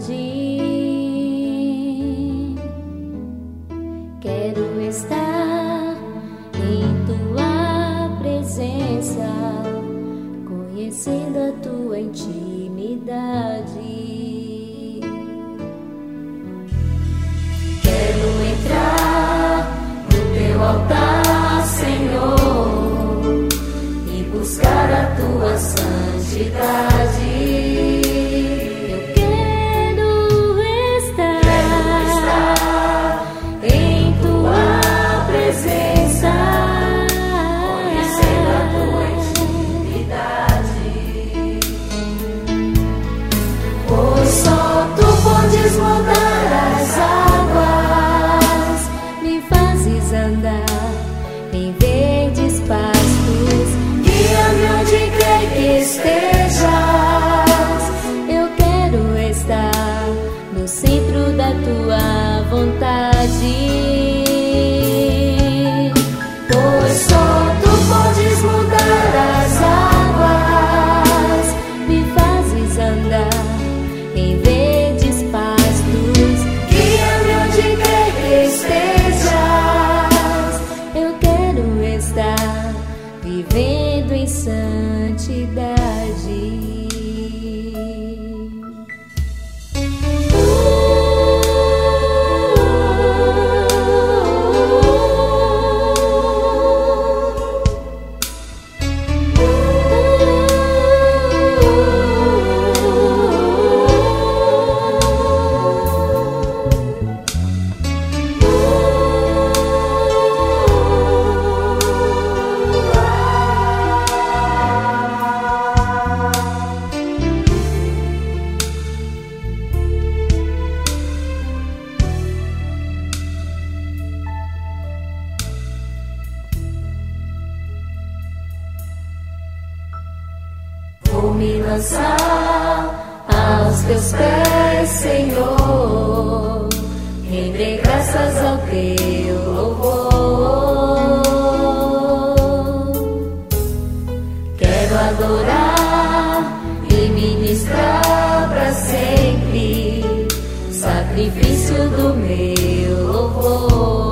Quero estar em tua presença, conhecendo a tua intimidade. Quero entrar no teu altar, Senhor, e buscar a tua santidade. Mudar as águas, me fazes andar em verdes pastos, guia-me onde quer que estejas. Eu quero estar no centro da tua vontade, pois só tu podes mudar as águas, me fazes andar em verdes pastos, guia-me onde quer que estejas. Eu quero estar vivendo em santidade. Vou me lançar aos teus pés, Senhor, render graças ao teu louvor. Quero adorar e ministrar para sempre, sacrifício do meu louvor.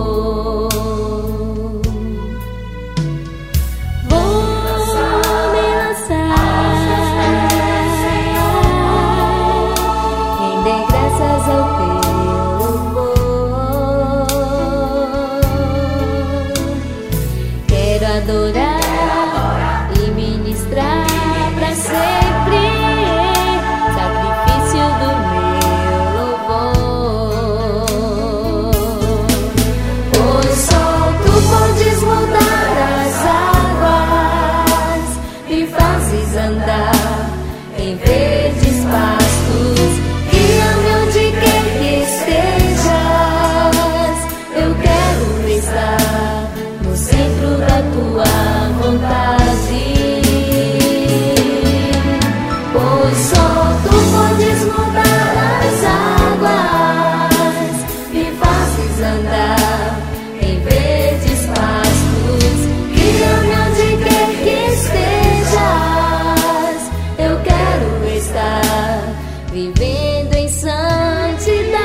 Adorar e ministrar para sempre, sacrifício do meu louvor. Pois só tu podes mudar as águas, me fazes andar em verdes pastos, guia-me onde quer que estejas. Eu quero estar no centro da tua vontade, pois só tu podes mudar as águas, me fazes andar em verdes pastos, guia-me onde quer que estejas. Eu quero estar vivendo em santidade.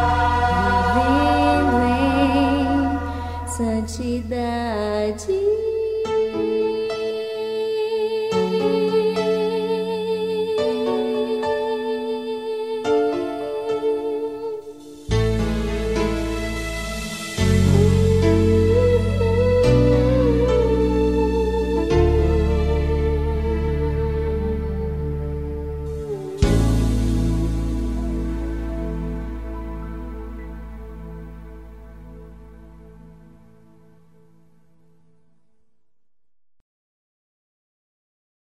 Santidade.